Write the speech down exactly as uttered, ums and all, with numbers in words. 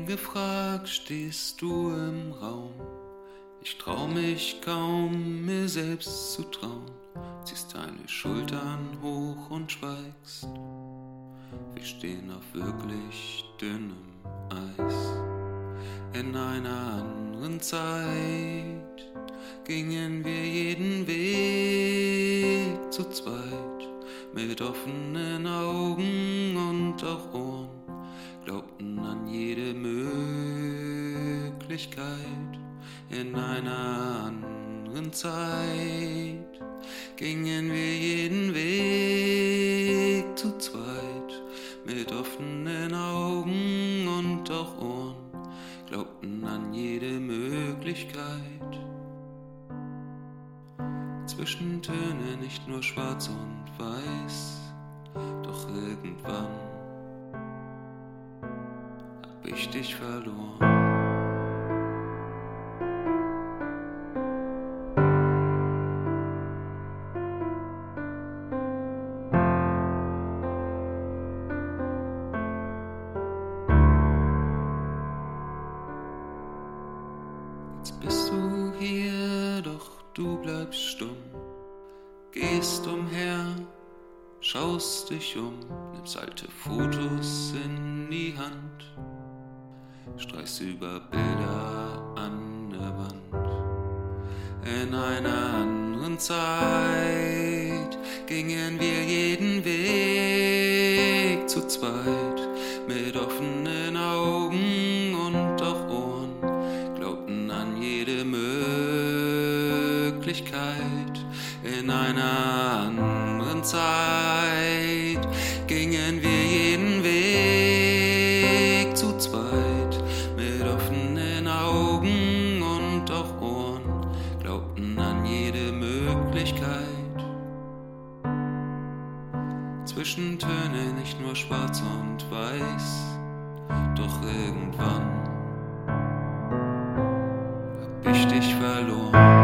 Ungefragt stehst du im Raum. Ich trau mich kaum, mir selbst zu trauen. Ziehst deine Schultern hoch und schweigst. Wir stehen auf wirklich dünnem Eis. In einer anderen Zeit gingen wir jeden Weg zu zweit, mit offenen Augen und auch Ohren, glaubten an jede Möglichkeit. In einer anderen Zeit gingen wir jeden Weg zu zweit, mit offenen Augen und auch Ohren, glaubten an jede Möglichkeit. Zwischentöne nicht nur schwarz und weiß, doch irgendwann hab ich dich verloren. Jetzt bist du hier, doch du bleibst stumm, gehst umher, schaust dich um, nimmst alte Fotos in die Hand, streichst über Bilder an der Wand. In einer anderen Zeit gingen wir jeden Weg zu zweit, mit offenen Augen und auch Ohren, glaubten an jede Möglichkeit. In einer anderen Zeit gingen wir jeden Weg zu zweit, mit offenen Augen und auch Ohren, glaubten an jede Möglichkeit. Zwischentöne nicht nur schwarz und weiß, doch irgendwann hab ich dich verloren.